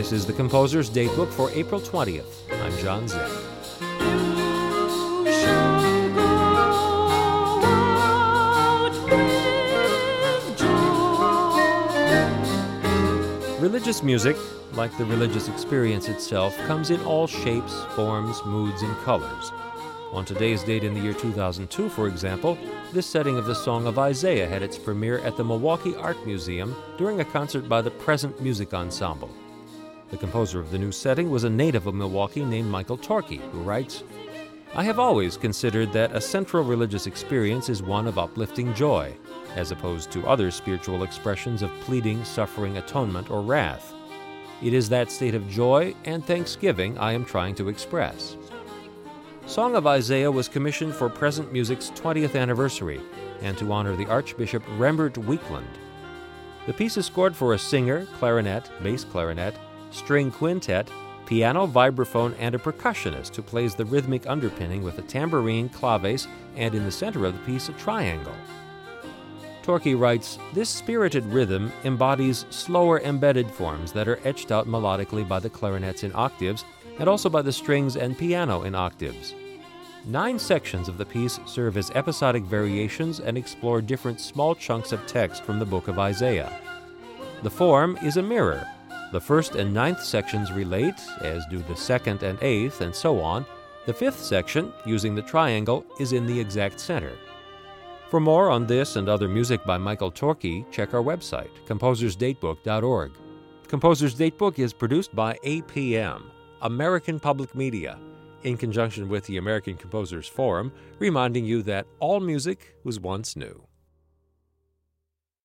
This is the Composer's Datebook for April 20th. I'm John Zinn. Religious music, like the religious experience itself, comes in all shapes, forms, moods, and colors. On today's date in the year 2002, for example, this setting of the Song of Isaiah had its premiere at the Milwaukee Art Museum during a concert by the Present Music Ensemble. The composer of the new setting was a native of Milwaukee named Michael Torkey, who writes, "I have always considered that a central religious experience is one of uplifting joy, as opposed to other spiritual expressions of pleading, suffering, atonement, or wrath. It is that state of joy and thanksgiving I am trying to express." Song of Isaiah was commissioned for Present Music's 20th anniversary and to honor the Archbishop Rembert Weekland. The piece is scored for a singer, clarinet, bass clarinet, string quintet, piano, vibraphone, and a percussionist who plays the rhythmic underpinning with a tambourine, claves, and in the center of the piece a triangle. Torkey writes, "This spirited rhythm embodies slower embedded forms that are etched out melodically by the clarinets in octaves and also by the strings and piano in octaves. 9 sections of the piece serve as episodic variations and explore different small chunks of text from the book of Isaiah. The form is a mirror. The 1st and 9th sections relate, as do the 2nd and 8th, and so on. The 5th section, using the triangle, is in the exact center." For more on this and other music by Michael Torkey, check our website, composersdatebook.org. Composer's Datebook is produced by APM, American Public Media, in conjunction with the American Composers Forum, reminding you that all music was once new.